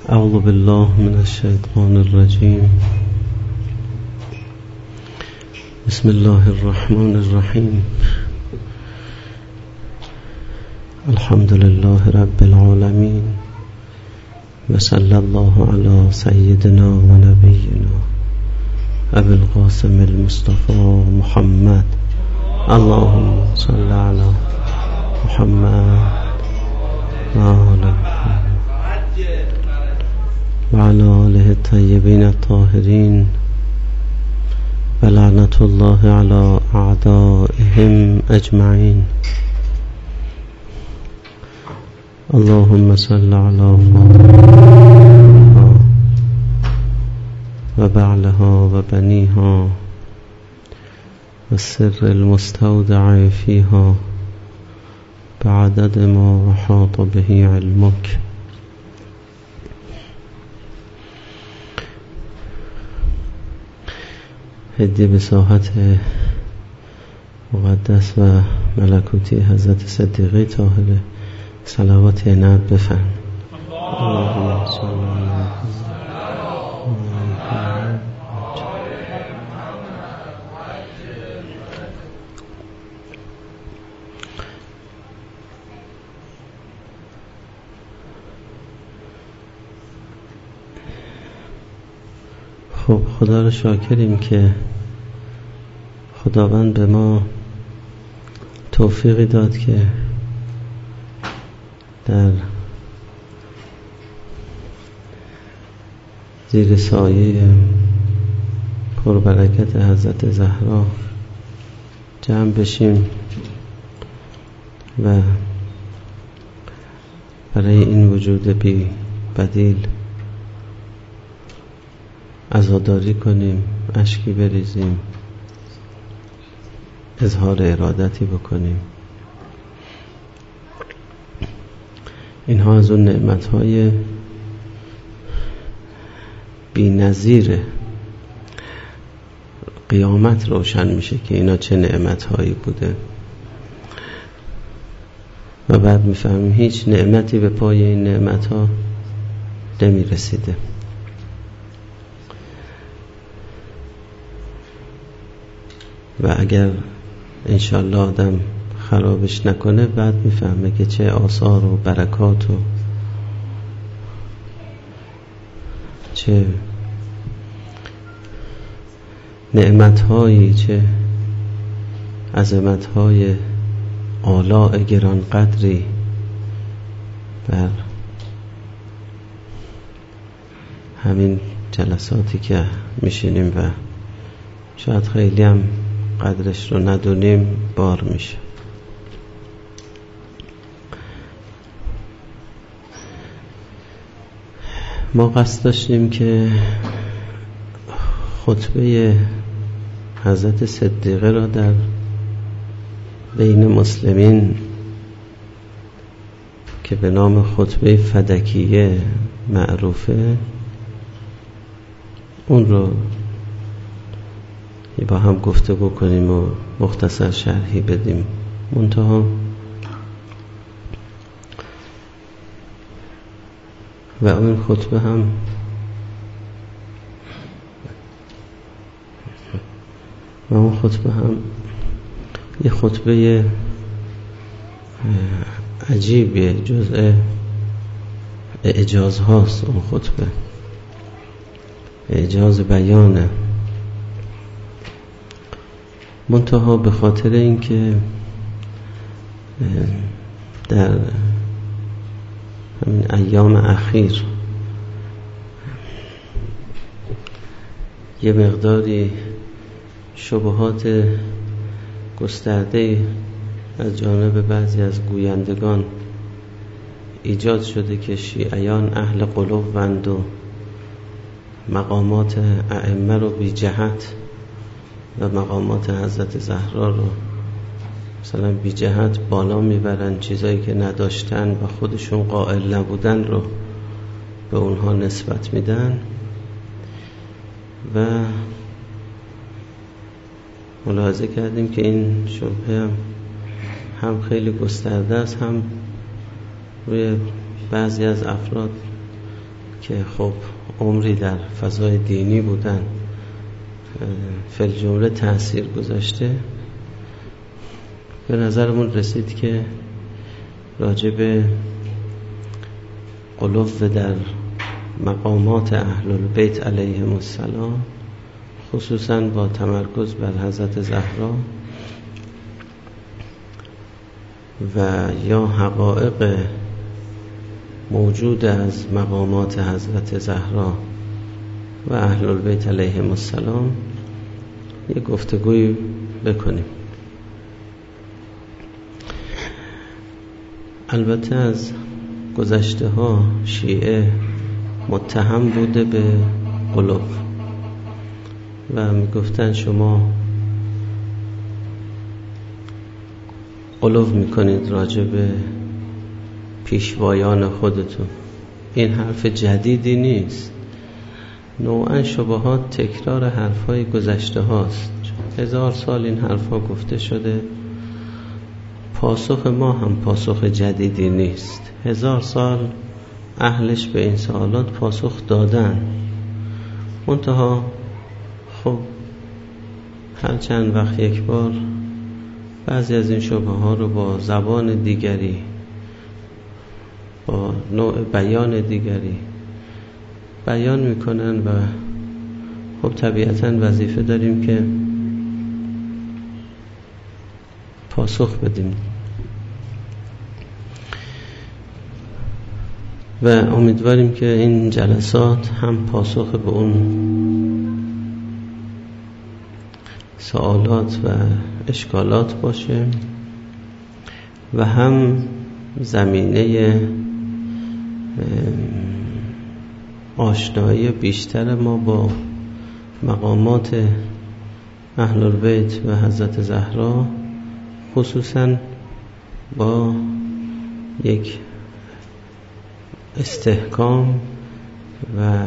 اعوذ بالله من الشیطان الرجیم. بسم الله الرحمن الرحیم. الحمد لله رب العالمین و صلی الله علی سیدنا و نبینا ابی القاسم المصطفى محمد. اللهم صل علی محمد و آل محمد و علی آله الطیبین الطاهرین و لعنت الله علی اعدائهم اجمعین. اللهم صل علی فاطمه و بعلها و بنیها و السر المستودع فیها بعدد ما احاط به علمک. هدیه به ساحت مقدس و ملکوتی حضرت صدیقه طاهره صلوات عنایت بفرم. اللهم صل علی خب خدا رو شاکریم که خداوند به ما توفیقی داد که در زیر سایه پربرکت حضرت زهرا جمع بشیم و برای این وجود بی بدیل عزاداری کنیم، اشکی بریزیم، اظهار ارادتی بکنیم. اینها از اون نعمت‌های بی نظیر قیامت روشن میشه که اینا چه نعمت‌هایی بوده و بعد میفهمیم هیچ نعمتی به پای این نعمت‌ها نمیرسیده. و اگر انشالله آدم خرابش نکنه بعد میفهمه که چه آثار و برکات و چه نعمت‌هایی، چه عظمت‌های آلاء گران قدری بر همین جلساتی که میشینیم و شاید خیلی هم قدرش رو ندونیم بار میشه. ما قصد داشتیم که خطبه حضرت صدیقه را در بین مسلمین که به نام خطبه فدکیه معروفه اون رو با هم گفتگو کنیم و مختصر شرحی بدیم. منتها و اون خطبه هم یه خطبه عجیبیه، جزء اعجاز هاست. اون خطبه اعجاز بیانه، منتها به خاطر اینکه در همین ایام اخیر یه مقداری شبهات گسترده از جانب بعضی از گویندگان ایجاد شده که شیعیان اهل قلوبند و مقامات ائمه رو بی جهت و مقامات حضرت زهرا رو مثلا بی جهت بالا میبرن، چیزایی که نداشتن و خودشون قائل نبودن رو به اونها نسبت میدن و ملاحظه کردیم که این شبهه هم خیلی گسترده است، هم روی بعضی از افراد که خب عمری در فضای دینی بودن، فی الجمله تأثیر گذاشته، به نظرمون رسید که راجع به غلو در مقامات اهل البیت علیهم السلام، خصوصا با تمرکز بر حضرت زهرا و یا حقایق موجود از مقامات حضرت زهرا و اهل البیت علیهم السلام، یک گفتگوی بکنیم. البته از گذشته ها شیعه متهم بوده به غلو و میگفتن شما غلو میکنید راجع به پیشوایان خودتون. این حرف جدیدی نیست، نوعا شبهات تکرار حرفای گذشته هاست. 1000 سال این حرفا گفته شده، پاسخ ما هم پاسخ جدیدی نیست. 1000 سال اهلش به این سوالات پاسخ دادن، منتها خب هر چند وقت یک بار بعضی از این شبه ها رو با زبان دیگری، با نوع بیان دیگری بیان میکنن و خب طبیعتاً وظیفه داریم که پاسخ بدیم و امیدواریم که این جلسات هم پاسخ به اون سوالات و اشکالات باشه و هم زمینه آشنایی بیشتر ما با مقامات اهل البیت و حضرت زهرا، خصوصا با یک استحکام و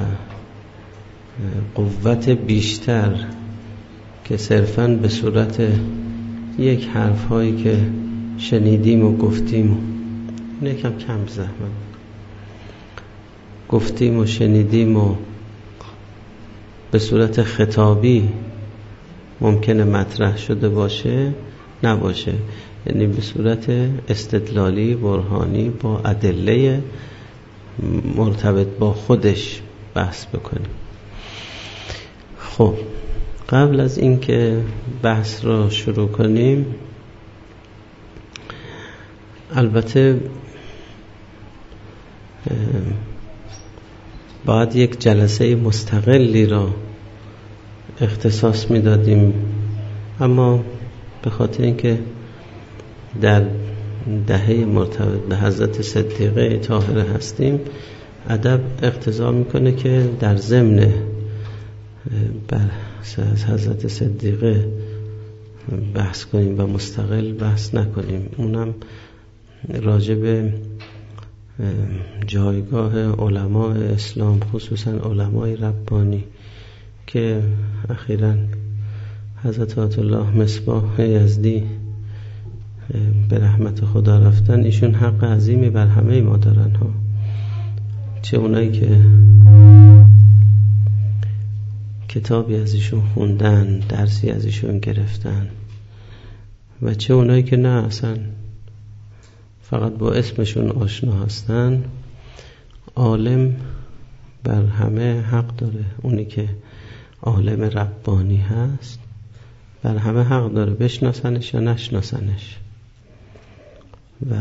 قوت بیشتر که صرفاً به صورت یک حرف هایی که شنیدیم و گفتیم، یکم کم زحمت گفتیم و شنیدیم و به صورت خطابی ممکنه مطرح شده باشه نباشه، یعنی به صورت استدلالی برهانی با ادله مرتبط با خودش بحث بکنیم. خب قبل از اینکه بحث رو شروع کنیم، البته باید یک جلسه مستقلی را اختصاص میدادیم، اما به خاطر اینکه در دهه مرتبط به حضرت صدیقه طاهره هستیم، ادب اقتضا میکنه که در ضمن بر از حضرت صدیقه بحث کنیم و مستقل بحث نکنیم. اونم راجع به جایگاه علماء اسلام، خصوصا علمای ربانی که اخیراً حضرت آیت الله مصباح یزدی به رحمت خدا رفتن، ایشون حق عظیمی بر همه ما دارن ها، چه اونایی که کتابی از ایشون خوندن، درسی از ایشون گرفتن و چه اونایی که نه اصلا فقط با اسمشون آشنا هستن. عالم بر همه حق داره، اونی که عالم ربانی هست بر همه حق داره بشناسنش یا نشناسنش و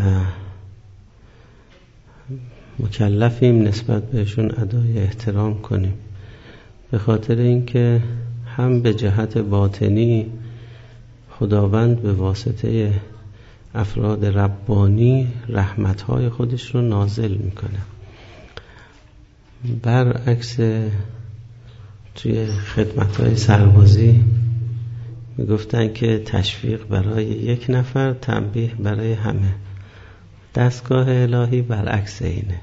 مکلفیم نسبت بهشون ادای احترام کنیم، به خاطر اینکه هم به جهت باطنی خداوند به واسطه افراد ربانی رحمتهای خودش رو نازل میکنه. برعکس توی خدمتهای سربازی میگفتن که تشویق برای یک نفر، تنبیه برای همه. دستگاه الهی برعکس اینه.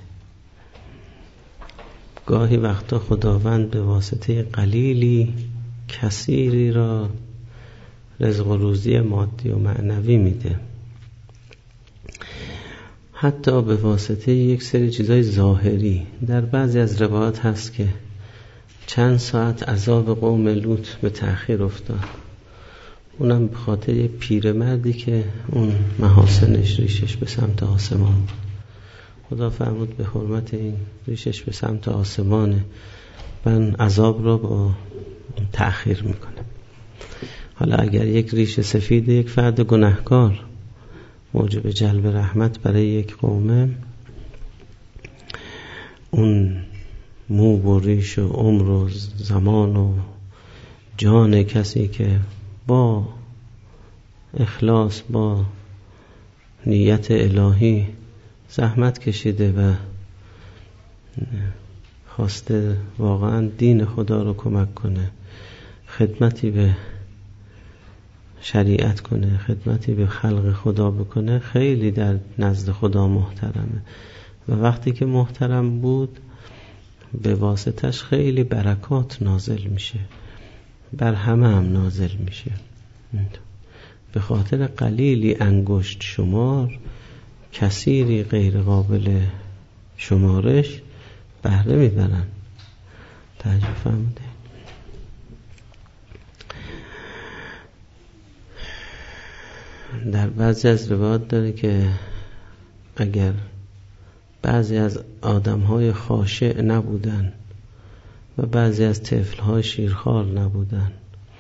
گاهی وقتا خداوند به واسطه قلیلی کثیری را رزق و روزی مادی و معنوی میده. حتی به واسطه یک سری چیزای ظاهری. در بعضی از روایات هست که چند ساعت عذاب قوم لوط به تأخیر افتاد، اونم به خاطر یه پیرمردی که اون محاسنش ریشش به سمت آسمان بود. خدا فرمود به حرمت این ریشش به سمت آسمانه، من عذاب رو با تأخیر میکنه. حالا اگر یک ریش سفید یک فرد گناهکار موجب جلب رحمت برای یک قومه، اون مو و ریش و عمر و زمان و جان کسی که با اخلاص با نیت الهی زحمت کشیده و خواسته واقعا دین خدا رو کمک کنه، خدمتی به شریعت کنه، خدمتی به خلق خدا بکنه، خیلی در نزد خدا محترمه و وقتی که محترم بود به واسطش خیلی برکات نازل میشه، بر همه هم نازل میشه. به خاطر قلیلی انگشت شمار کثیری غیر قابل شمارش بهره میبرن. تعجب فرموده. در بعضی از روایات داره که اگر بعضی از آدم‌های خاشع نبودن و بعضی از طفل‌های شیرخوار نبودن،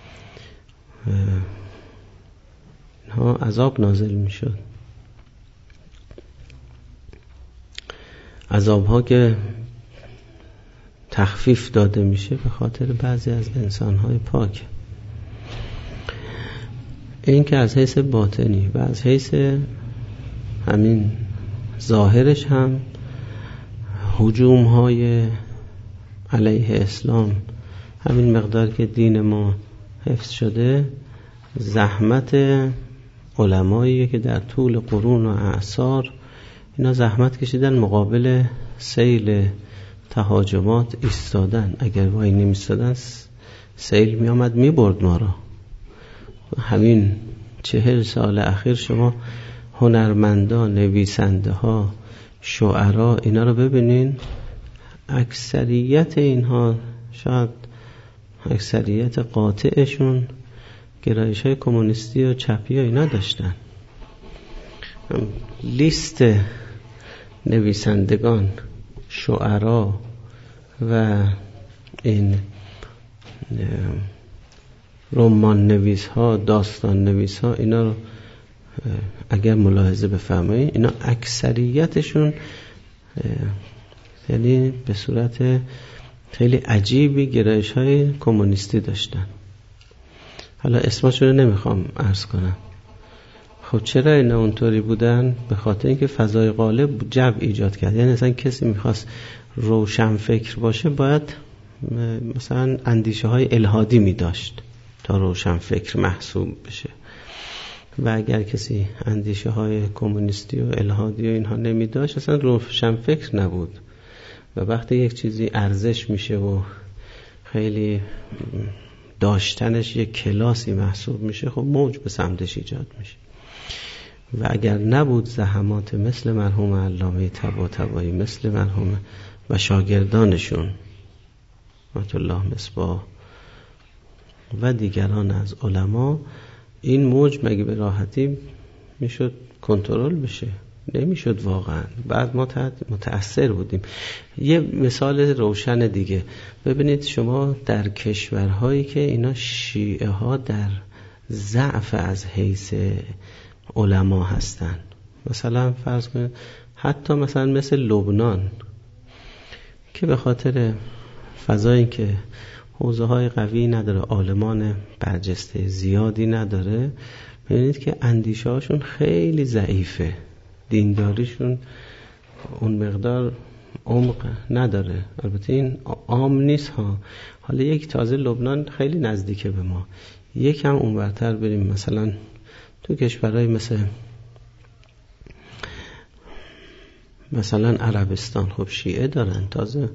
اینها عذاب نازل میشد. عذاب‌ها که تخفیف داده میشه به خاطر بعضی از انسان‌های پاک. این که از حیث باطنی و از حیث همین ظاهرش هم هجوم‌های علیه اسلام، همین مقدار که دین ما حفظ شده، زحمت علمایی که در طول قرون و اعصار اینا زحمت کشیدن مقابل سیل تهاجمات ایستادن. اگر وای نمیستادن سیل می آمد می برد ما را. همین 40 سال اخیر شما هنرمندان، نویسنده ها، شعرا، اینا رو ببینین، اکثریت اینها، شاید اکثریت قاطعشون گرایش های کمونیستی و چپی اینا داشتن. لیست نویسندگان، شعرا و این رمان نویس ها، داستان نویس ها، اینا رو اگر ملاحظه بفرمایید، اینا اکثریتشون یعنی به صورت خیلی عجیبی گرایش های کمونیستی داشتن. حالا اسمشون رو نمیخوام عرض کنم. خب چرا اینا اونطوری بودن؟ به خاطر اینکه فضای غالب جو ایجاد کرد. یعنی مثلا کسی میخواست روشن فکر باشه باید مثلا اندیشه های الهادی میداشت تا روشن فکر محسوب بشه، و اگر کسی اندیشه های کمونیستی و الهادی و اینها نمیداشت اصلا روشن فکر نبود. و وقتی یک چیزی ارزش میشه و خیلی داشتنش یک کلاسی محسوب میشه، خب موج به سمتش ایجاد میشه. و اگر نبود زحمات مثل مرحوم علامه طباطبایی، مثل مرحوم و شاگردانشون رحمت الله مصباح و دیگران از علما، این موج مگه به راحتی میشد کنترل بشه؟ نمیشد واقعا. بعد ما متأثر بودیم. یه مثال روشن دیگه ببینید شما در کشورهایی که اینا شیعه ها در ضعف از حیث علما هستن، مثلا فرض کنید حتی مثلا مثل لبنان که به خاطر فضایی که حوزه های قوی نداره، عالمان برجسته زیادی نداره، ببینید که اندیشه هاشون خیلی ضعیفه، دینداریشون اون مقدار عمق نداره. البته این عام نیست ها. حالا یک تازه لبنان خیلی نزدیکه به ما، یکم اونورتر بریم مثلا تو کشورهای مثلا عربستان، خب شیعه دارن تازه،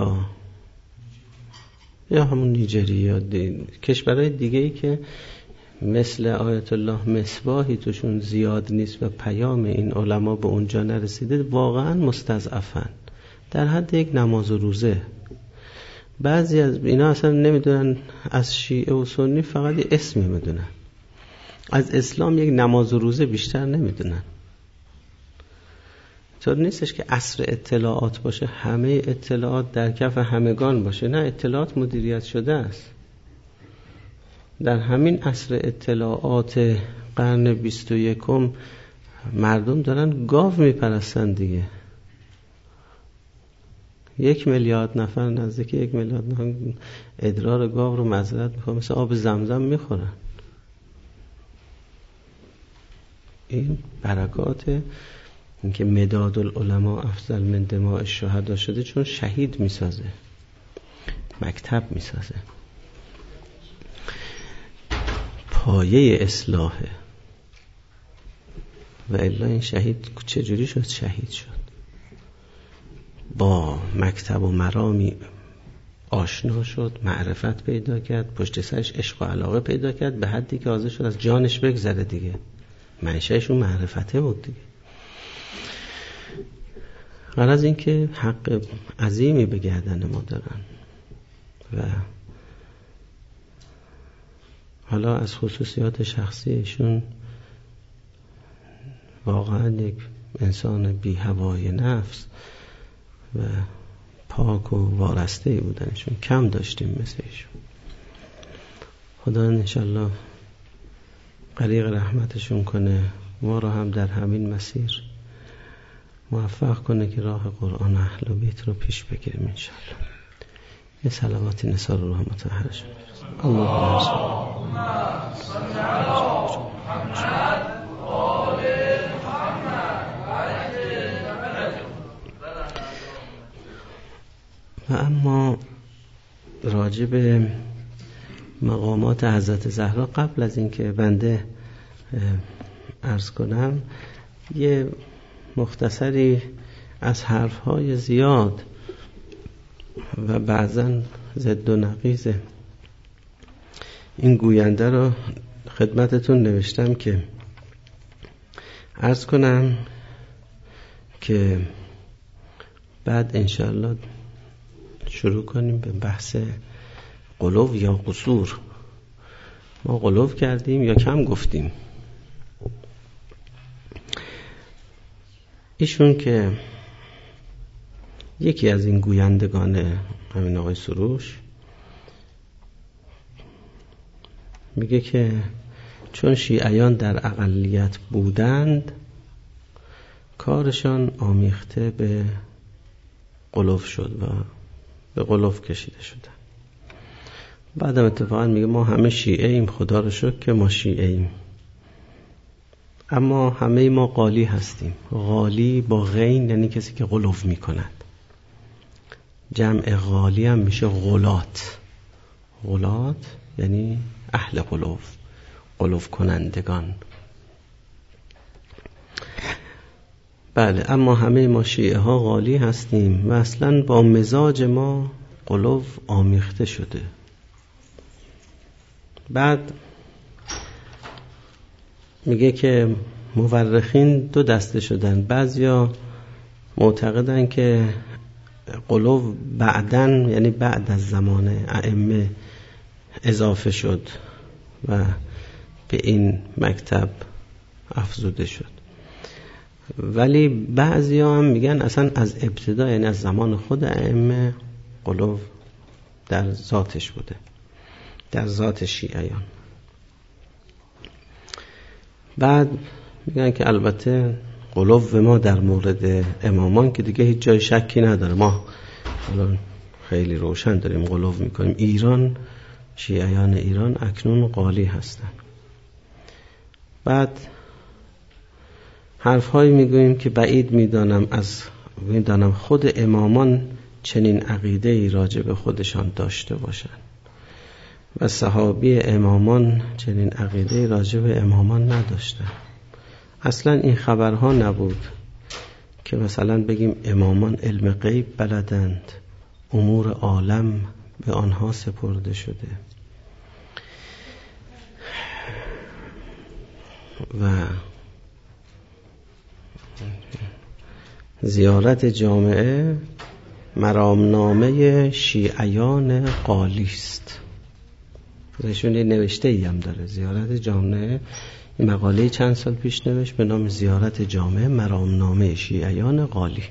یا همون نیجریه یا کشورهای دیگه‌ای که مثل آیت الله مصباحی توشون زیاد نیست و پیام این علما به اونجا نرسیده، واقعا مستضعفن در حد یک نماز و روزه. بعضی از اینا اصلا نمیدونن از شیعه و سنی، فقط یه اسمی میدونن، از اسلام یک نماز و روزه بیشتر نمیدونن. طور نیستش که عصر اطلاعات باشه همه اطلاعات در کف همگان باشه، نه، اطلاعات مدیریت شده است. در همین عصر اطلاعات قرن 21 مردم دارن گاو میپرستن دیگه. 1 میلیارد نفر، نزدیک 1 میلیارد نفر ادرار گاو رو معذرت میخوام مثل آب زمزم میخورن. این برکات اینکه مداد العلماء افضل من دماء الشهدا شده، چون شهید میسازه، مکتب میسازه، پایه اصلاحه. و الا این شهید چجوری شد؟ شهید شد با مکتب و مرامی آشنا شد، معرفت پیدا کرد، پشت سرش عشق و علاقه پیدا کرد به حدی که حاضر شد از جانش بگذره دیگه. منشأشون معرفته بود دیگه. غرض این که حق عظیمی به گردن ما دارن و حالا از خصوصیات شخصیشون واقعا یک انسان بی هوای نفس و پاک و وارسته بودنشون کم داشتیم مثل ایشون. خدا انشالله غریق رحمتشون کنه، ما را هم در همین مسیر موفق کنه که راه قرآن و اهل بیت رو پیش بگیریم انشالله. یه صلوات نثار روح مطهر شد. اللهم صل علی محمد و آل محمد. و اما راجع به مقامات حضرت زهرا قبل از اینکه بنده عرض کنم، یه مختصری از حرفهای زیاد و بعضن ضد و نقیض این گوینده رو خدمتتون نوشتم که عرض کنم که بعد انشاءالله شروع کنیم به بحث غلو یا قصور. ما غلو کردیم یا کم گفتیم؟ ایشون که یکی از این گویندگان همین آقای سروش میگه که چون شیعیان در اقلیت بودند کارشان آمیخته به غلو شد و به غلو کشیده شدن. بعدم اتفاقا میگه ما همه شیعه ایم، خدا رو شکر که ما شیعه ایم، اما همه ما قالی هستیم. قالی با غین یعنی کسی که غلو میکند. جمع قالی هم میشه غلات. غلات یعنی اهل غلو، غلو کنندگان. بله، اما همه ما شیعه ها قالی هستیم و اصلا با مزاج ما غلو آمیخته شده. بعد میگه که مورخین دو دسته شدن. بعضیا معتقدن که غلو بعدن یعنی بعد از زمان ائمه اضافه شد و به این مکتب افزوده شد، ولی بعضیا هم میگن اصلا از ابتدا یعنی از زمان خود ائمه غلو در ذاتش بوده، در ذات شیعیان. بعد میگن که البته غلو ما در مورد امامان که دیگه هیچ جای شکی نداره، ما الان خیلی روشن داریم غلو میکنیم. ایران، شیعیان ایران اکنون قالی هستن. بعد حرفهایی میگوییم که بعید میدانم خود امامان چنین عقیده ای راجع به خودشان داشته باشند و صحابی امامان چنین عقیده ای راجع به امامان نداشتن. اصلا این خبرها نبود که مثلا بگیم امامان علم غیب بلدند، امور عالم به آنها سپرده شده. و زیارت جامعه مرامنامه شیعیان قالی است. ایشون یه نوشته ای هم داره، زیارت جامعه. این مقاله چند سال پیش نوشت به نام زیارت جامعه مرامنامه شیعیان قالی.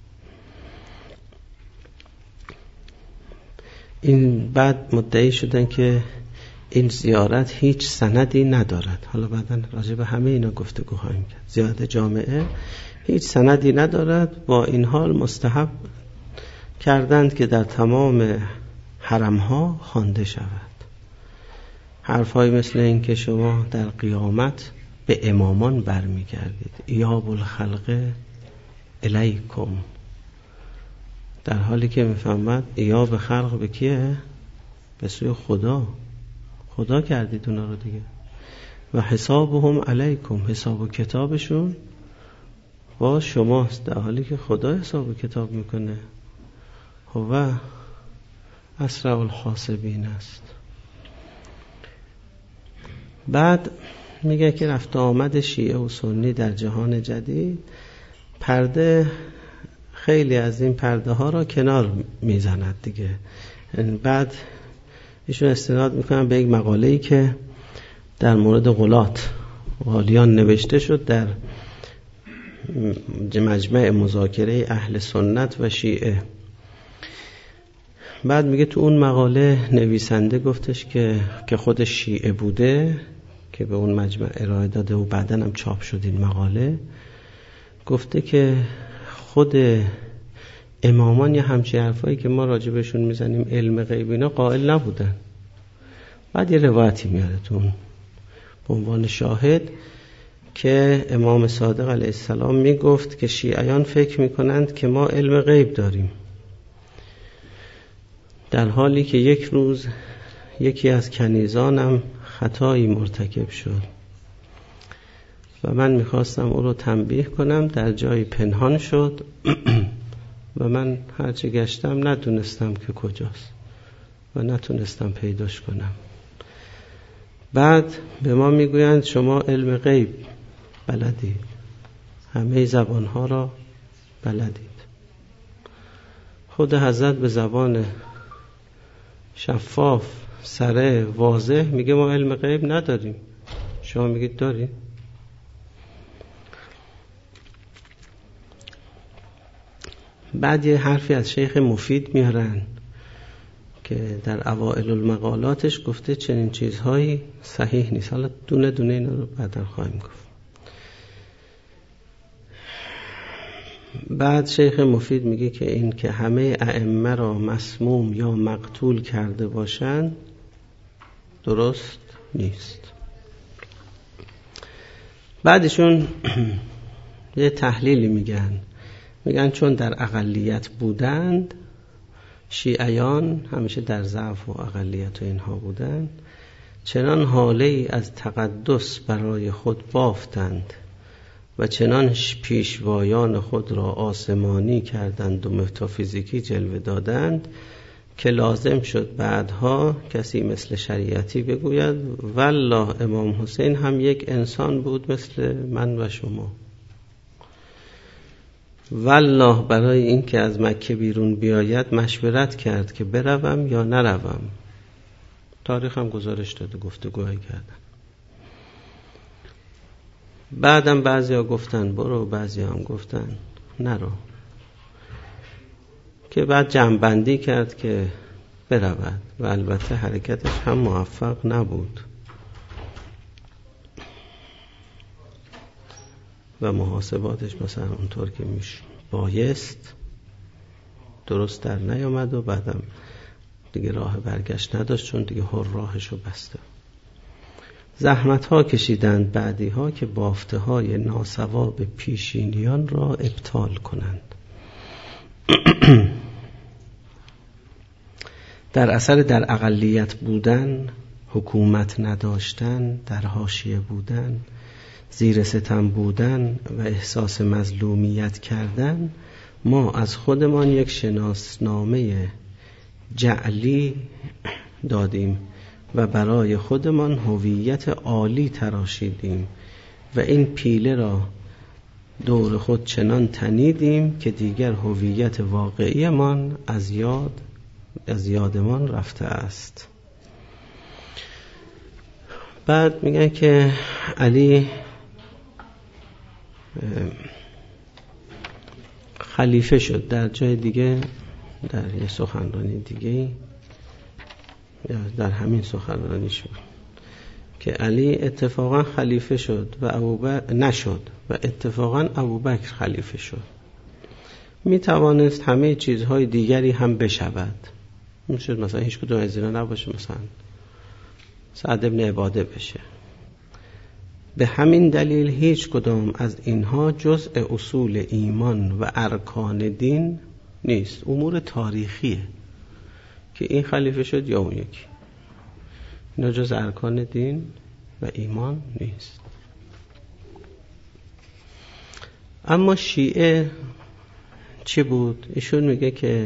این بعد مدعی شدن که این زیارت هیچ سندی ندارد. حالا بعداً راجع به همه اینا گفتگو خواهیم کرد. زیارت جامعه هیچ سندی ندارد، با این حال مستحب کردند که در تمام حرمها خوانده شود. حرفایی مثل این که شما در قیامت به امامان برمیگردید، ایاب الخلق الیکم، در حالی که میفهمد ایاب خلق به کیه؟ به سوی خدا کردید اونا رو دیگه. و حسابهم علیکم، حساب و کتابشون با شماست، در حالی که خدا حساب و کتاب میکنه. هو اسرع الحاسبین است. بعد میگه که رفت آمد شیعه و سنی در جهان جدید، پرده خیلی از این پرده ها را کنار میزند دیگه. بعد ایشون استناد میکنن به یک مقاله‌ای که در مورد غلات غالیان نوشته شد در مجمع مذاکره اهل سنت و شیعه. بعد میگه تو اون مقاله نویسنده گفتش که خودش شیعه بوده، که به اون مجمع ارائه داده و بعداً هم چاپ شد این مقاله، گفته که خود امامان یه همچین حرفایی که ما راجع بهشون میزنیم علم غیب اینا قائل نبودن. بعد یه روایتی میاره تو به عنوان شاهد که امام صادق علیه السلام میگفت که شیعیان فکر میکنند که ما علم غیب داریم، در حالی که یک روز یکی از کنیزانم خطایی مرتکب شد و من میخواستم او رو تنبیه کنم، در جایی پنهان شد و من هرچه گشتم ندونستم که کجاست و نتونستم پیداش کنم. بعد به ما میگویند شما علم غیب بلدید، همه زبانها را بلدید. خود حضرت به زبان شفاف سره واضح میگه ما علم غیب نداریم، شما میگید داریم. بعد یه حرفی از شیخ مفید میارن که در اوائل المقالاتش گفته چنین چیزهایی صحیح نیست. حالا دونه دونه اینا رو بعدا خواهیم گفت. بعد شیخ مفید میگه که این که همه ائمه را مسموم یا مقتول کرده باشند درست نیست. بعدشون یه تحلیلی میگن چون در اقلیت بودند، شیعیان همیشه در ضعف و اقلیت و اینها بودند، چنان حاله ای از تقدس برای خود بافتند و چنان پیشوایان خود را آسمانی کردند و متافیزیکی جلوه دادند که لازم شد بعدها کسی مثل شریعتی بگوید والله امام حسین هم یک انسان بود مثل من و شما. والله برای این که از مکه بیرون بیاید مشورت کرد که بروم یا نروم. تاریخ هم گزارش داده، گفتگوهایی کردن. بعدم بعضیا گفتن برو، بعضیا هم گفتن نرو، که بعد جمع‌بندی کرد که برود و البته حرکتش هم موفق نبود و محاسباتش مثلا اونطور که بایست درست در نیامد و بعدم دیگه راه برگشت نداشت، چون دیگه هر راهشو بسته. زحمت ها کشیدند بعدی ها که بافته های ناصواب پیشینیان را ابطال کنند. در اثر در اقلیت بودن، حکومت نداشتن، در حاشیه بودن، زیر ستم بودن و احساس مظلومیت کردن، ما از خودمان یک شناسنامه جعلی دادیم و برای خودمان هویت عالی تراشیدیم و این پیله را دور خود چنان تنیدیم که دیگر هویت واقعیمان از یادمان رفته است. بعد میگن که علی خلیفه شد. در جای دیگه، در یه سخنرانی دیگه، یا در همین سخنرانی شد که علی اتفاقا خلیفه شد و ابوبکر نشد و اتفاقا ابوبکر خلیفه شد. می توانست همه چیزهای دیگری هم بشود. میشد مثلا هیچ کدوم از اینا نباشه، مثلا سعد ابن عباده بشه. به همین دلیل هیچ کدام از اینها جزء اصول ایمان و ارکان دین نیست. امور تاریخیه که این خلیفه شد یا اون یکی. اینا جزء ارکان دین و ایمان نیست. اما شیعه چی بود؟ ایشون میگه که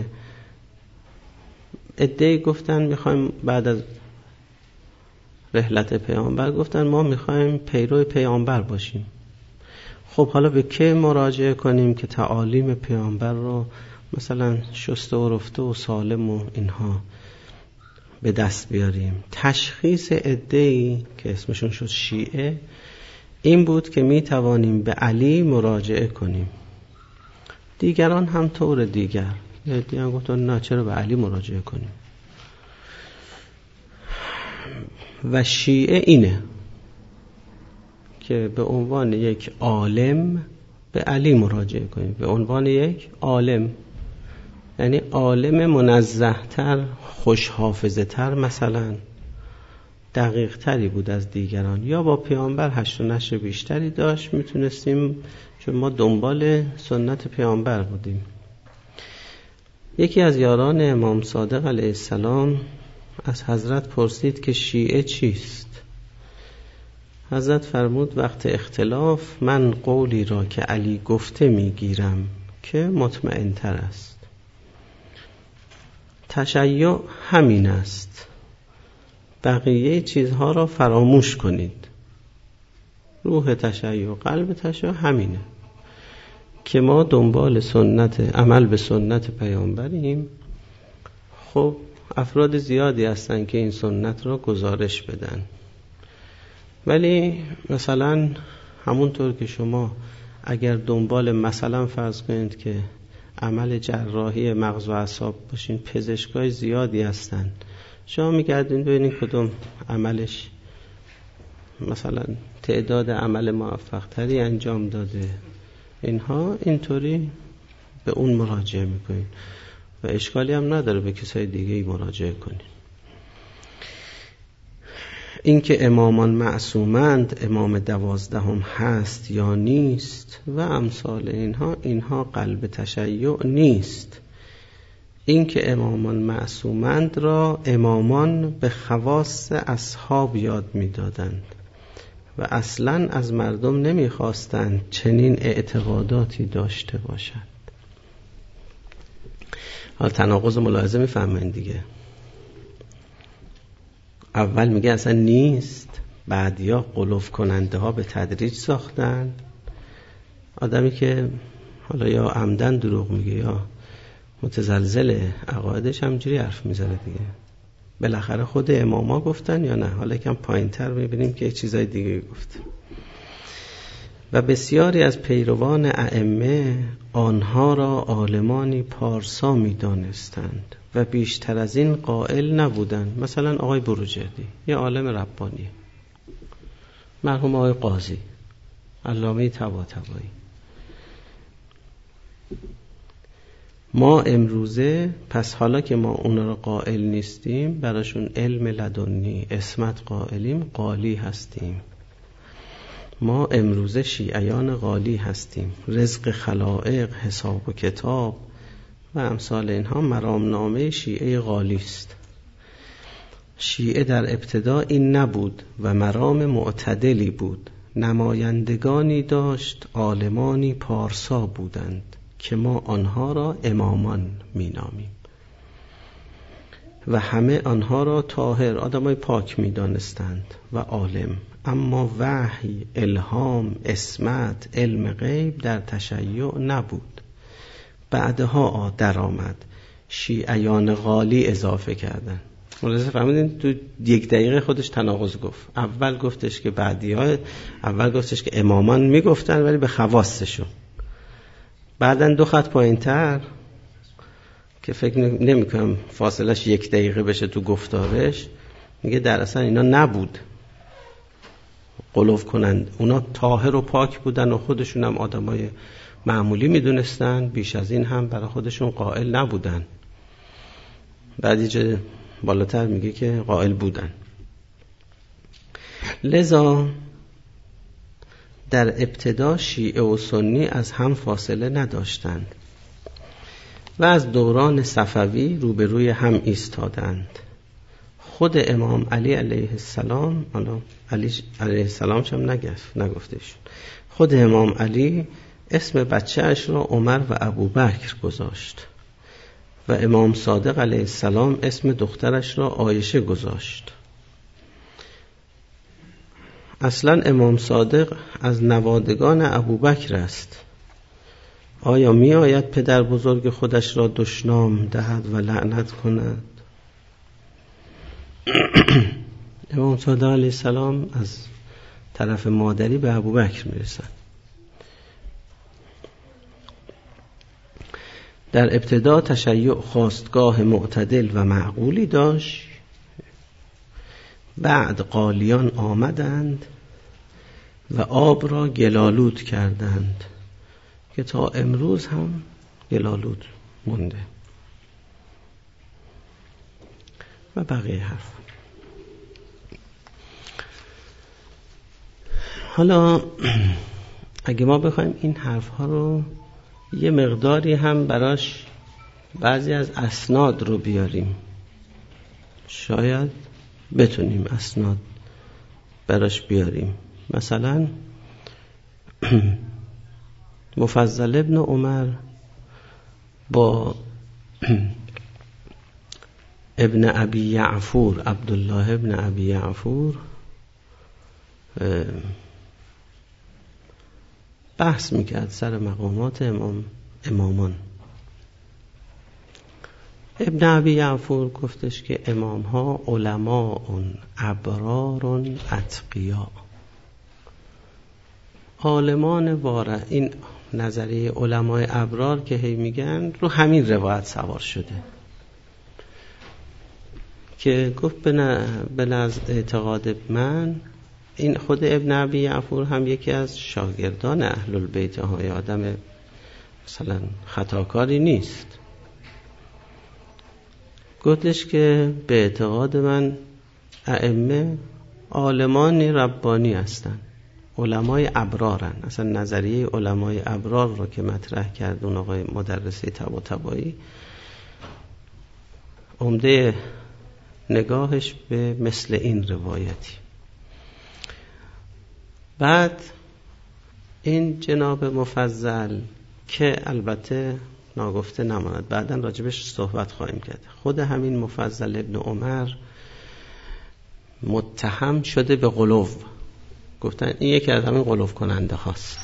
عده‌ای گفتن میخوایم بعد از رحلت پیامبر، گفتن ما میخوایم پیرو پیامبر باشیم. خب حالا به که مراجعه کنیم که تعالیم پیامبر رو مثلا شسته و رفته و سالم و اینها به دست بیاریم؟ تشخیص عده‌ای که اسمشون شد شیعه این بود که می توانیم به علی مراجعه کنیم. دیگران هم طور دیگر. دیگران گفتن نه، چرا به علی مراجعه کنیم؟ و شیعه اینه که به عنوان یک عالم به علی مراجعه کنیم. به عنوان یک عالم، یعنی عالم منزه‌تر، خوش حافظه تر، مثلا دقیق تری بود از دیگران، یا با پیامبر هشت و نشر بیشتری داشت. میتونستیم، چون ما دنبال سنت پیامبر بودیم. یکی از یاران امام صادق علیه السلام از حضرت پرسید که شیعه چیست؟ حضرت فرمود وقت اختلاف من قولی را که علی گفته میگیرم که مطمئن تر است. تشیع همین است، بقیه چیزها را فراموش کنید. روح تشیع، قلب تشیع همینه که ما دنبال سنت، عمل به سنت پیامبریم. خب افراد زیادی هستن که این سنت را گزارش بدن، ولی مثلا همونطور که شما اگر دنبال مثلا فرض کنید که عمل جراحی مغز و اعصاب باشین، پزشکای زیادی هستن، شما میگردین ببینین کدوم عملش مثلا تعداد عمل موفق تری انجام داده، اینها اینطوری به اون مراجعه میکنین و اشکالی هم نداره به کسای دیگه مراجعه کنین. این که امامان معصومند، امام 12 هست یا نیست و امثال اینها قلب تشیع نیست. این که امامان معصومند را امامان به خواص اصحاب یاد میدادند و اصلاً از مردم نمیخواستند چنین اعتقاداتی داشته باشند. حالا تناقض ملاحظه میفهمین دیگه. اول میگه اصلا نیست، بعد یا قلوف کننده ها به تدریج ساختن. آدمی که حالا یا عمدن دروغ میگه یا متزلزل عقایدش همجوری حرف میزنه دیگه. بالاخره خود اماما گفتن یا نه؟ حالا یکم پایین‌تر میبینیم که چیزای دیگه گفت. و بسیاری از پیروان ائمه آنها را عالمانی پارسا می‌دانستند و بیشتر از این قائل نبودند. مثلا آقای بروجردی یه عالم ربانی، مرحوم آقای قاضی، علامه طباطبایی. ما امروزه پس حالا که ما اونا را قائل نیستیم، براشون علم لدنی، عصمت قائلیم، قالی هستیم. ما امروزه شیعیان قالی هستیم. رزق خلائق، حساب و کتاب و امثال اینها مرامنامه شیعه قالی است. شیعه در ابتدا این نبود و مرام معتدلی بود. نمایندگانی داشت، عالمانی پارسا بودند که ما آنها را امامان می نامیم و همه آنها را طاهر، آدمای پاک می دانستند و عالم. اما وحی، الهام، اسمت، علم غیب در تشیع نبود. بعدها در آمد، شیعیان غالی اضافه کردن. ملاحظه فهمیدین تو 1 دقیقه خودش تناقض گفت. اول گفتش که اول گفتش که امامان میگفتن ولی به خواصشون. بعدن 2 خط پایین‌تر که فکر نمی‌کنم فاصلش 1 دقیقه بشه تو گفتارش، میگه در اصل اینا نبود غلو کنند، اونا طاهر و پاک بودن و خودشون هم آدمای معمولی میدونستن، بیش از این هم برای خودشون قائل نبودن. بعدی جا بالاتر میگه که قائل بودن. لذا در ابتدا شیعه و سنی از هم فاصله نداشتند و از دوران صفوی روبروی هم ایستادند. خود امام علی علیه السلام، علی علیه السلام هم نگفتش، خود امام علی اسم بچه اش را عمر و ابوبکر گذاشت و امام صادق علیه السلام اسم دخترش را عایشه گذاشت. اصلا امام صادق از نوادگان ابوبکر است. آیا می آید پدر بزرگ خودش را دشنام دهد و لعنت کند؟ امام صادق علیه السلام از طرف مادری به ابوبکر میرسند. در ابتدا تشیع خواستگاه معتدل و معقولی داشت. بعد قالیان آمدند و آب را گلالود کردند که تا امروز هم گلالود مونده و بقیه حرف. حالا اگه ما بخوایم این حرف ها رو یه مقداری هم براش بعضی از اسناد رو بیاریم، شاید بتونیم اسناد براش بیاریم. مثلا مفضل ابن عمر با ابن ابی یعفور، عبدالله ابن ابی یعفور بحث میکرد سر مقامات امامان. ابن ابی یعفور گفتش که امام ها علماء ابرار اتقیا، عالمان وارع. این نظریه علمای ابرار که هی میگن رو همین روایت سوار شده که گفت به نزد اعتقاد من، این خود ابن ابی یعفور هم یکی از شاگردان اهل البیت های، آدم مثلا خطاکاری نیست. گفتش که به اعتقاد من ائمه عالمانی ربانی هستن، علمای ابرارن. اصلا نظریه علمای ابرار رو که مطرح کرد اون آقای مدرسی طباطبایی، عمده نگاهش به مثل این روایتی. بعد این جناب مفضل که البته ناگفته نماند، بعداً راجبش صحبت خواهیم کرد، خود همین مفضل ابن عمر متهم شده به غلو. گفتن این یکی از همین غلو کننده هاست.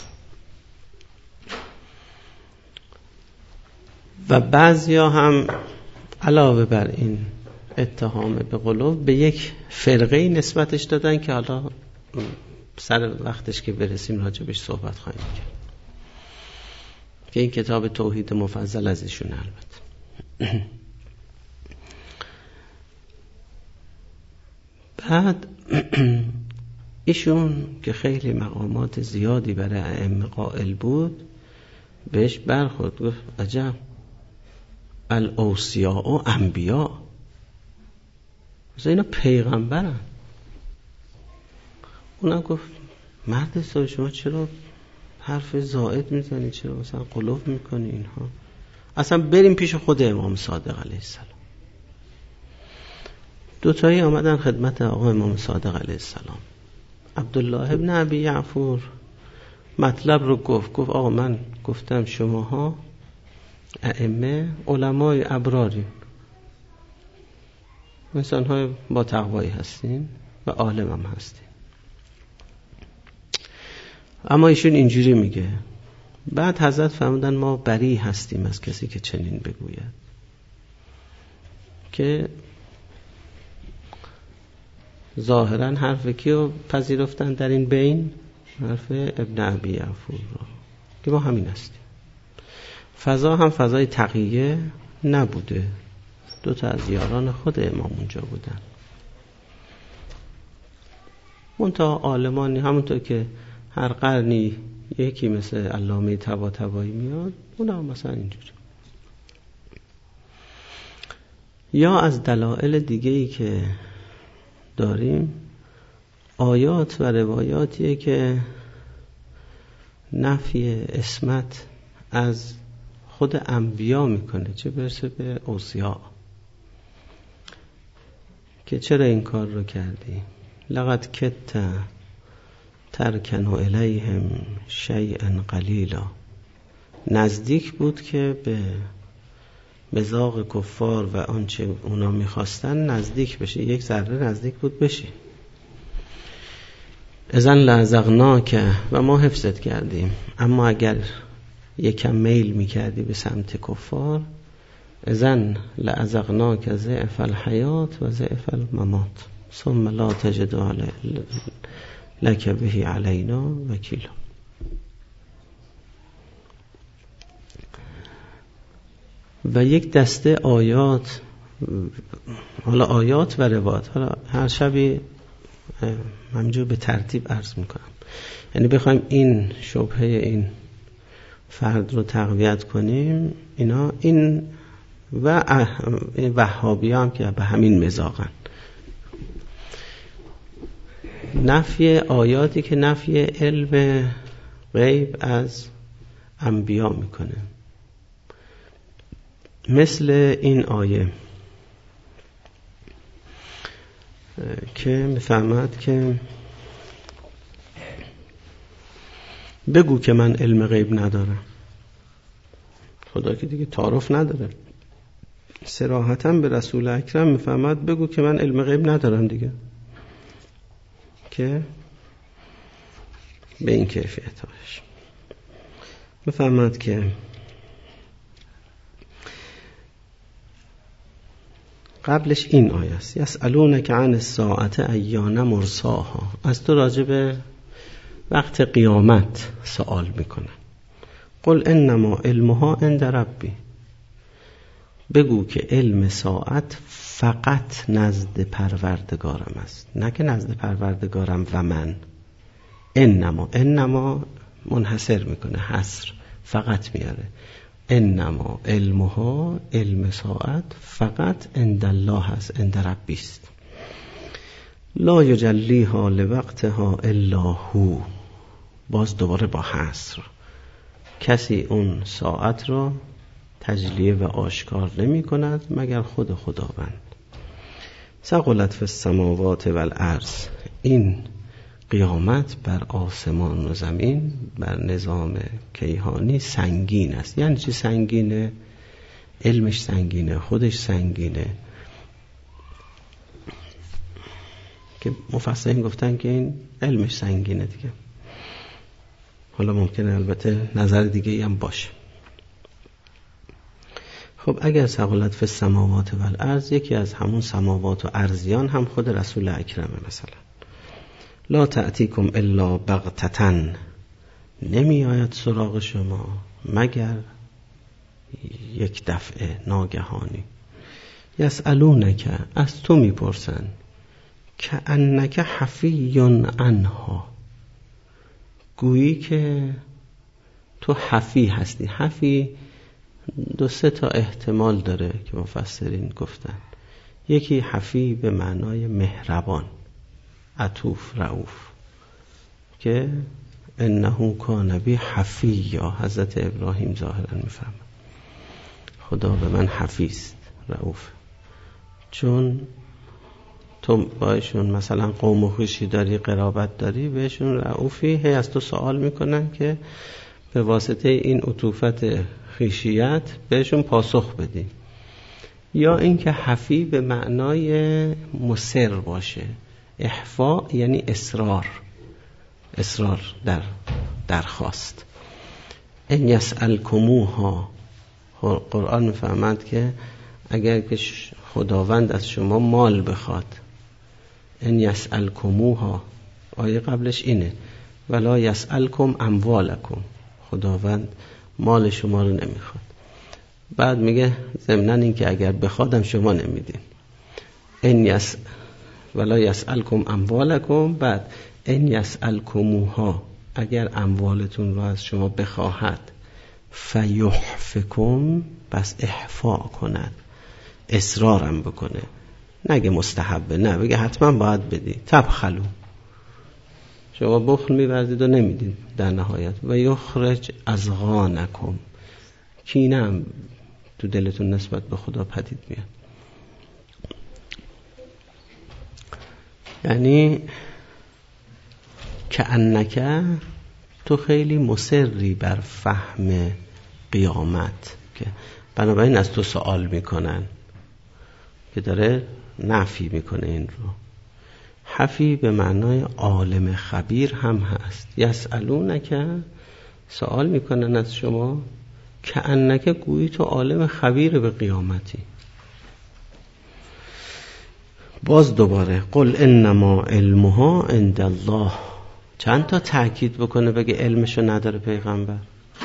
و بعضیا هم علاوه بر این اتهام به غلو به یک فرقه نسبتش دادن که حالا سر وقتش که برسیم راجبش صحبت خواهیم کرد، که این کتاب توحید مفضل از ایشون. البته بعد ایشون که خیلی مقامات زیادی برای ائمه قائل بود، بهش برخورد، گفت عجب، الاوصیاء و انبیاء، مثلا اینا پیغمبرن. اونم گفت مرد حساب شما چرا حرف زائد میزنی، چرا مثلا قلوب میکنی اینها، اصلا بریم پیش خود امام صادق علیه السلام. دوتایی آمدن خدمت آقا امام صادق علیه السلام. عبدالله ابن ابی یعفور مطلب رو گفت آقا من گفتم شماها ائمه علمای ابرارین، انسان‌های با تقوایی هستین و عالم هم هستین. اما ایشون اینجوری میگه. بعد حضرت فرمودن ما بری هستیم از کسی که چنین بگوید، که ظاهرا حرف کیو پذیرفتن در این بین؟ حرف ابن ابی عفور رو، که ما همین هستیم. فضا هم فضای تقیه نبوده، 2 از یاران خود امام اونجا بودن. منتها عالمانی همونطور که هر قرنی یکی مثل علامه طباطبایی میاد، اونا مثلا اینجوری. یا از دلائل دیگه‌ای که داریم آیات و روایاتیه که نفی عصمت از خود انبیا میکنه، چه برسه به اوصیا، که چرا این کار رو کردی؟ لقد کدت ترکن الیهم شیئا قلیلا، نزدیک بود که به مذاق کفار و آنچه اونا میخواستن نزدیک بشه، 1 ذره نزدیک بود بشه. اذن لعزقناک، و ما حفظت کردیم. اما اگر یکم میل میکردی به سمت کفار، اذن لعزقناک ضعف الحیات و ضعف الممات ثم لا تجد لک به علینا وکیلا. و یک دسته آیات، حالا آیات و روایات، حالا هر شبی همینجور به ترتیب عرض میکنم، یعنی بخوایم این شبهه این فرد رو تقویت کنیم، اینا این و وهابی هم که به همین مزاقن. نفی آیاتی که نفی علم غیب از انبیا میکنه، مثل این آیه که میفهمد که بگو که من علم غیب ندارم. خدا که دیگه تعارف نداره، صراحتاً به رسول اکرم میفهمد بگو که من علم غیب ندارم دیگه، که به این کیفیت هاش میفهمد که قبلش این آیه است: یسألونک عن الساعة ایان مرساها، از تو راجع به وقت قیامت سوال میکنن. قل انما علمها عند ربی، بگو که علم ساعت فقط نزد پروردگارم است، نه که نزد پروردگارم و من. انما منحصر میکنه، حصر، فقط میاره. انما علمها، علم ساعت فقط عند الله است، عند ربی است. لا یجلیها لوقتها الا هو، باز دوباره با حصر، کسی اون ساعت را تجلیه و آشکار نمی کند مگر خود خداوند. ثقلت فی السماوات والارض، این قیامت بر آسمان و زمین بر نظام کیهانی سنگین است. یعنی چی سنگینه؟ علمش سنگینه، خودش سنگینه، که مفسرین گفتن که این علمش سنگینه دیگه. حالا ممکنه البته نظر دیگه هم باشه. خب اگر ثقلت فی السماوات والارض، یکی از همون سماوات و ارضیان هم خود رسول اکرمه. مثلا لا تأتیکم الا بغتتن، نمی آید سراغ شما مگر یک دفعه، ناگهانی. یسألونک، از تو میپرسن، کأنک حفی عنها، گویی که تو حفی هستی. حفی 2-3 تا احتمال داره که مفسرین گفتن. یکی حفی به معنای مهربان، عطوف، رؤوف، که انه کان بی حفیا، حضرت ابراهیم ظاهرا میفهمه خدا به من حفیست، رؤوف. چون تو باشون مثلا قوم و خوشی داری، قرابت داری، بهشون رؤوفی، هی از تو سوال میکنن که به واسطه این عطوفت خویشیت بهشون پاسخ بدی. یا اینکه حفی به معنای مصر باشه. احفا یعنی اصرار در درخواست. ان یسألکموها، قرآن میفهمد که اگر که خداوند از شما مال بخواد، ان یسألکموها، آیه قبلش اینه ولا یسألکم اموالکم، خداوند مال شما رو نمیخواد. بعد میگه ضمناً این که اگر بخوادم شما نمیدین. ولا یسألکم اموالکم، بعد ان یسألکموها، اگر اموالتون رو از شما بخواهد، فیحفکم، پس احفا کند، اصرارم بکنه، نگه مستحبه، نه بگه حتما باید بدی، تبخلو، شما بخل می‌ورزید و نمیدید در نهایت، و یخرج اضغانکم، کینه هم تو دلتون نسبت به خدا پدید میاد. یعنی کأنک، تو خیلی مصری بر فهم قیامت، که بنابراین از تو سوال میکنن، که داره نفی میکنه این رو. حفی به معنای عالم خبیر هم هست. یسألونک، سوال میکنن از شما، کأنک، گویی تو عالم خبیر به قیامتی. باز دوباره قل انما علمها عند الله، چند تا تأکید بکنه بگه علمشو نداره پیغمبر.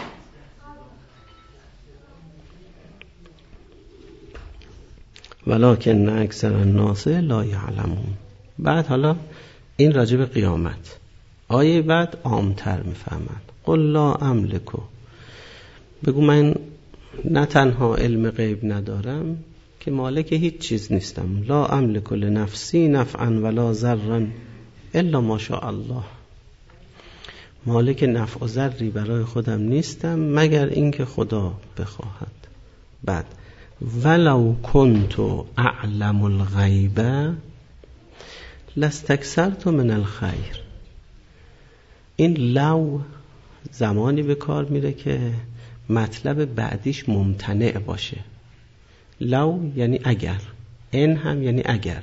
ولکن اکثر الناس لا یعلمون. بعد حالا این راجع به قیامت، آیه بعد عامتر میفهمن. قل لا املکو، بگو من نه تنها علم غیب ندارم که مالک هیچ چیز نیستم. لا املک لنفسی نفعا ولا ضرا الا ما شاء الله، مالک نفع و ضری برای خودم نیستم مگر اینکه خدا بخواهد. بعد ولو کنت اعلم الغیب لاستکثرت من الخیر. این لو زمانی به کار میره که مطلب بعدیش ممتنع باشه. لو یعنی اگر، ان هم یعنی اگر.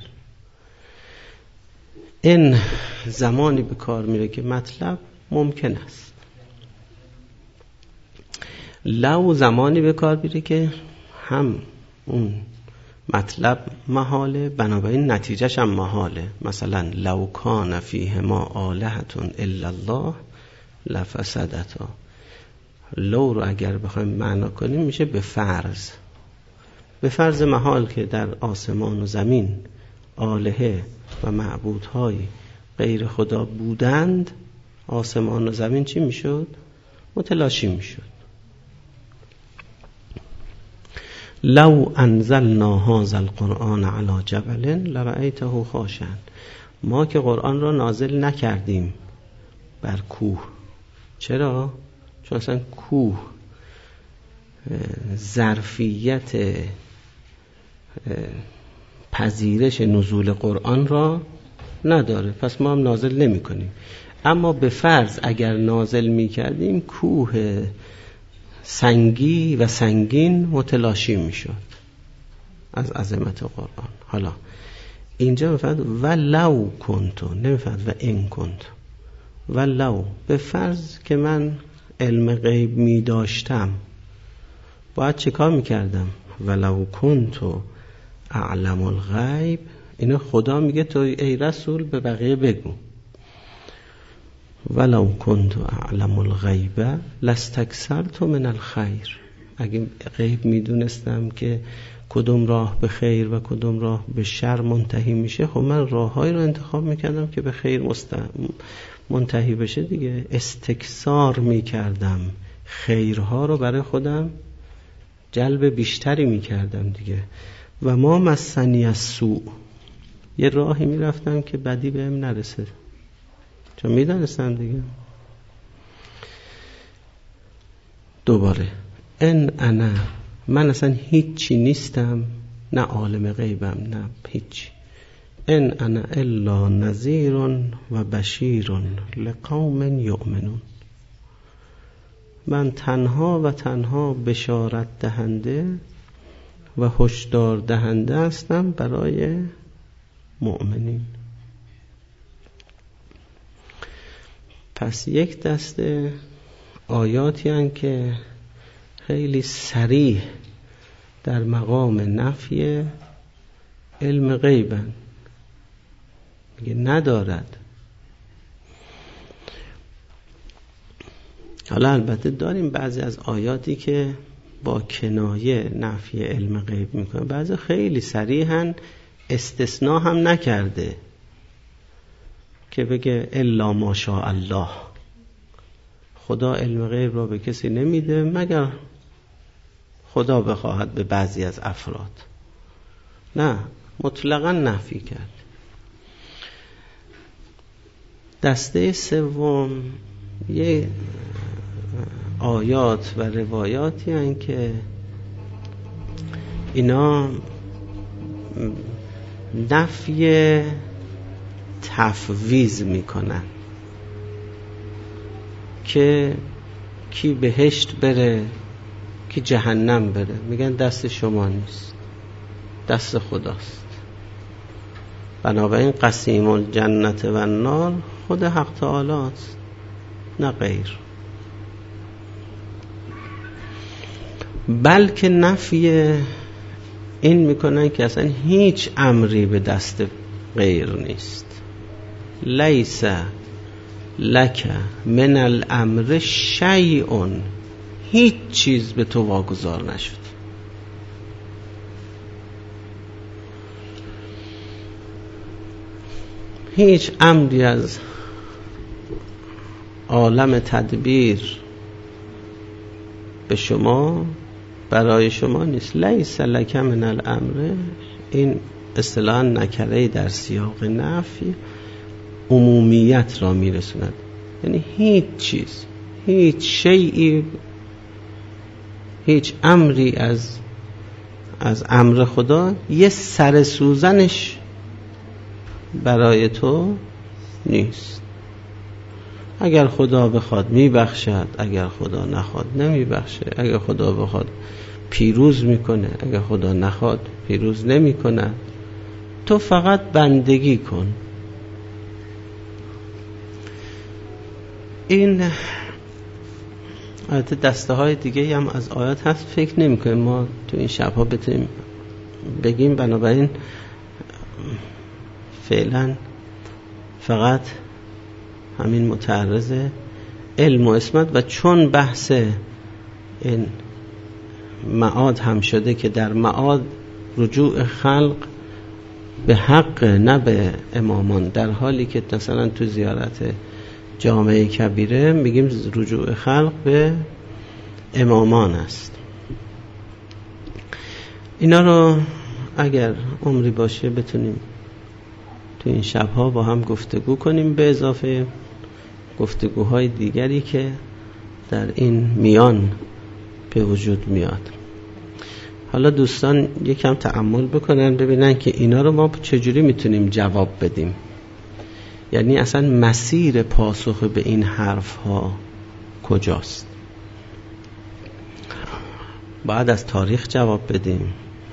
ان زمانی به کار میره که مطلب ممکن است. لو زمانی به کار میره که هم اون مطلب محاله، بنابراین نتیجهش هم محاله. مثلا لو کان فیهما آلهة الا الله لفسدتا. لو رو اگر بخوایم معنا کنیم میشه به فرض، به فرض محال که در آسمان و زمین آلهه و معبودهای غیر خدا بودند، آسمان و زمین چی میشد؟ متلاشی میشد. لو انزلنا هذا القرآن على جبل لرأیته خاشعا. ما که قرآن را نازل نکردیم بر کوه. چرا؟ چون اصلا کوه ظرفیت پذیرش نزول قرآن را نداره، پس ما هم نازل نمی کنیم. اما به فرض اگر نازل می کردیم، کوه سنگی و سنگین متلاشی می شد از عظمت قرآن. حالا اینجا میفرد ولو کنتو، نمیفرد و این کنتو. ولو، به فرض که من علم غیب می داشتم، باید چه کار می کردم؟ ولو کنتو اعلم الغیب. اینو خدا میگه تو ای رسول به بقیه بگو. ولو کنتو اعلم الغیب لاستکثرت من الخیر. اگه غیب میدونستم که کدوم راه به خیر و کدوم راه به شر منتهی میشه، خب من راههایی رو انتخاب میکردم که به خیر منتهی بشه دیگه. استکثار میکردم، خیرها رو برای خودم جلب بیشتری میکردم دیگه. و ما مسنی السوء، یه راهی میرفتم که بدی بهم نرسه، چون میدانستم دیگه. دوباره ان انا، من اصلا هیچی نیستم، نه عالم غیبم نه هیچی. ان انا الا نذیر و بشیر لقوم یؤمنون. من تنها و تنها بشارت دهنده و هشدار دهنده هستم برای مؤمنین. پس یک دسته آیاتی هستند که خیلی صریح در مقام نفی علم غیبن، میگه ندارد. حالا البته داریم بعضی از آیاتی که با کنایه نفی علم غیب میکنه، بعضی خیلی صریحن، استثناء هم نکرده که بگه الا ماشاء الله، خدا علم غیب را به کسی نمیده مگر خدا بخواهد به بعضی از افراد. نه، مطلقاً نفی کرد. دسته سوم یه آیات و روایاتی هستند که اینا نفی تفویض میکنن که کی بهشت بره کی جهنم بره، میگن دست شما نیست، دست خداست. بنابراین قسیم الجنت و النار خود حق تعالی است، نه غیر. بلکه نفی این میکنن که اصلا هیچ امری به دست غیر نیست. لیس لک من الامر شیء، هیچ چیز به تو واگذار نشد. هیچ امری از عالم تدبیر به شما، برای شما نیست. لیس لک من الامر، این اصطلاحاً نکره در سیاق نفی عمومیت را میرسوند، یعنی هیچ چیز، هیچ شیئی، هیچ امری از امر خدا یه سر سوزنش برای تو نیست. اگر خدا بخواد میبخشد، اگر خدا نخواد نمیبخشه، اگر خدا بخواد پیروز میکنه، اگر خدا نخواد پیروز نمیکنه. تو فقط بندگی کن. این البته دسته های دیگه هم از آیات هست، فکر نمی کنیم ما تو این شبها بتونیم بگیم، بنابراین فعلا فقط همین متعرض علم و اسمت. و چون بحث این معاد هم شده که در معاد رجوع خلق به حق نه به امامان، در حالی که مثلا تو زیارت جامعه کبیره میگیم رجوع خلق به امامان است. اینا رو اگر عمری باشه بتونیم تو این شبها با هم گفتگو کنیم، به اضافه گفتگوهای دیگری که در این میان به وجود میاد. حالا دوستان یکم تأمل بکنن ببینن که اینا رو ما چجوری میتونیم جواب بدیم، یعنی اصلا مسیر پاسخ به این حرف ها کجاست. باید از تاریخ جواب بدیم،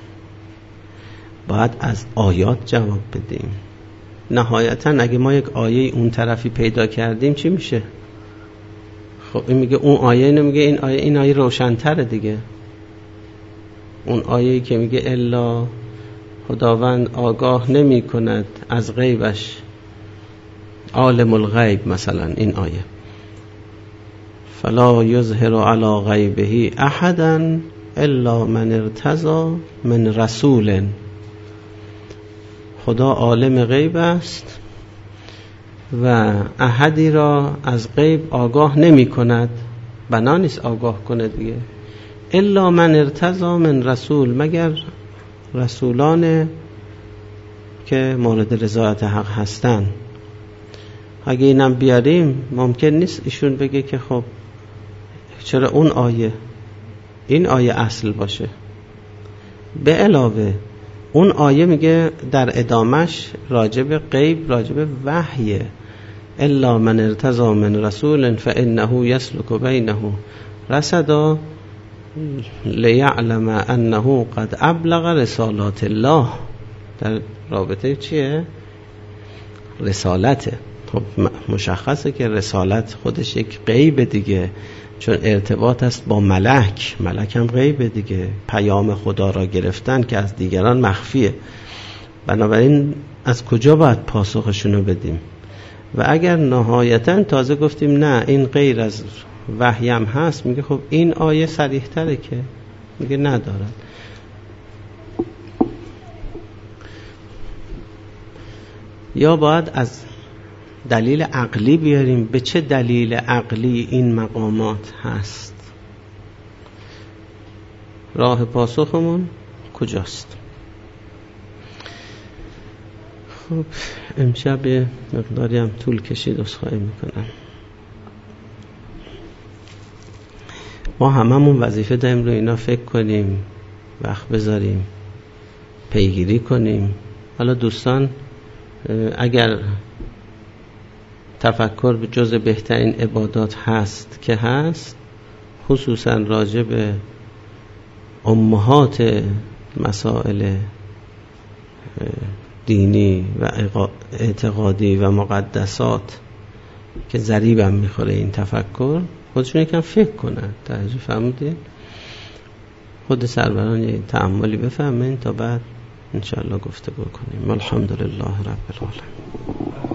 باید از آیات جواب بدیم. نهایتا اگه ما یک آیه اون طرفی پیدا کردیم چی میشه؟ خب این میگه اون آیه، اینو میگه این آیه روشن‌تره دیگه. اون آیه‌ای که میگه الا خداوند آگاه نمی کند از غیبش، عالم الغیب، مثلا این آیه فلا یظهر علی غیبه احدا الا من ارتضی من رسول. خدا عالم غیب است و احدی را از غیب آگاه نمی کند، بنا نیست آگاه کنه دیگه، الا من ارتضی من رسول، مگر رسولان که مورد رضایت حق هستن. اگه اینم بیاریم ممکن نیست ایشون بگه که خب چرا اون آیه این آیه اصل باشه. به علاوه اون آیه میگه در ادامش راجب غیب، راجب وحیه، الا من ارتضی من رسول فانه یسلک بینه رصدا لیعلم انه قد ابلغ رسالات الله. در رابطه چیه؟ رسالته. خب مشخصه که رسالت خودش یک غیب دیگه، چون ارتباط است با ملک هم غیب دیگه، پیام خدا را گرفتن که از دیگران مخفیه. بنابراین از کجا باید پاسخشونو بدیم؟ و اگر نهایتاً تازه گفتیم نه این غیر از وحی هم هست، میگه خب این آیه صریح تره که میگه ندارد. یا باید از دلیل عقلی بیاریم. به چه دلیل عقلی این مقامات هست؟ راه پاسخمون کجاست؟ خب امشب مقداری هم طول کشید، عذرخواهی میکنم. ما هممون وظیفه داریم رو اینا فکر کنیم، وقت بذاریم، پیگیری کنیم. حالا دوستان اگر تفکر به جز بهترین عبادات هست که هست، خصوصا راجع به امهات مسائل دینی و اعتقادی و مقدسات که ضریبم میخوره این تفکر، خودشون یکم فکر کنن. توجه فرمودین؟ خود سروران یه تأملی بفهمین تا بعد انشاءالله گفتگو کنیم. الحمدلله رب العالمین.